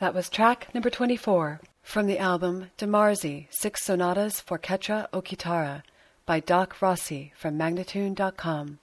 That was track number 24 from the album De Marzi, 6 Sonatas for Ketra o Kitara by Doc Rossi from Magnatune.com.